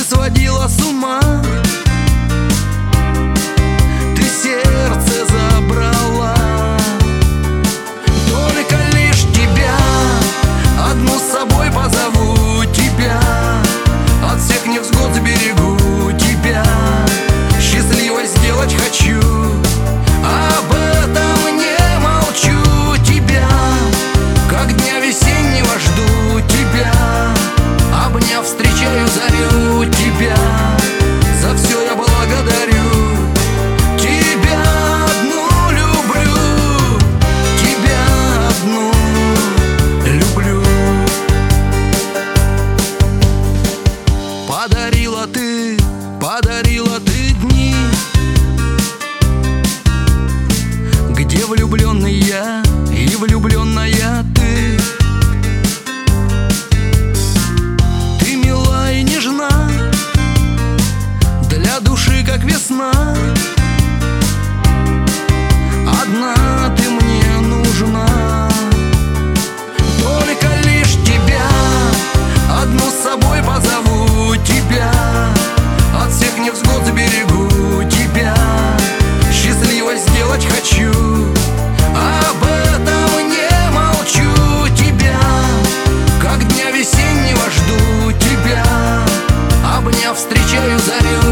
сводила с ума. Ты сердце забрала. Только лишь тебя одну с собой позову тебя. От всех невзгод сберегу тебя. Счастливой сделать хочу. Об этом не молчу тебя. Как дня весеннего жду тебя. Обняв, встречаю зарю тебя. За все я благодарю. Тебя одну люблю. Тебя одну люблю. Подарила ты дни, где влюбленный я и влюбленная ты. Ты мила и нежна, для души как весна. Одна ты мне нужна. Только лишь тебя одну с собой позову тебя. От всех невзгод заберегу тебя. Счастливой сделать хочу. Об этом не молчу тебя. Как дня весеннего жду тебя. Обняв, встречаю зарю.